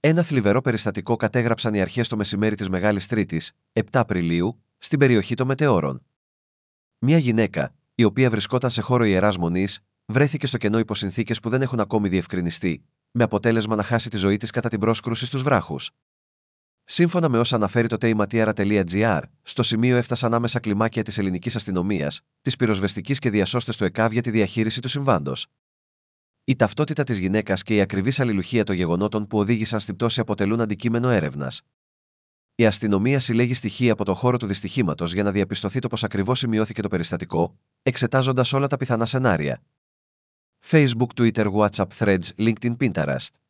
Ένα θλιβερό περιστατικό κατέγραψαν οι αρχές το μεσημέρι της Μεγάλης Τρίτης, 7 Απριλίου, στην περιοχή των Μετεώρων. Μια γυναίκα, η οποία βρισκόταν σε χώρο ιεράς μονής, βρέθηκε στο κενό υπό συνθήκες που δεν έχουν ακόμη διευκρινιστεί, με αποτέλεσμα να χάσει τη ζωή της κατά την πρόσκρουση στους βράχους. Σύμφωνα με όσα αναφέρει το teimatiara.gr, στο σημείο έφτασαν άμεσα κλιμάκια της ελληνικής αστυνομίας, της πυροσβεστικής και διασώστες του ΕΚΑΒ για τη διαχείριση του συμβάντος. Η ταυτότητα της γυναίκας και η ακριβής αλληλουχία των γεγονότων που οδήγησαν στην πτώση αποτελούν αντικείμενο έρευνας. Η αστυνομία συλλέγει στοιχεία από το χώρο του δυστυχήματος για να διαπιστωθεί το πώς ακριβώς σημειώθηκε το περιστατικό, εξετάζοντας όλα τα πιθανά σενάρια. Facebook, Twitter, WhatsApp, Threads, LinkedIn, Pinterest.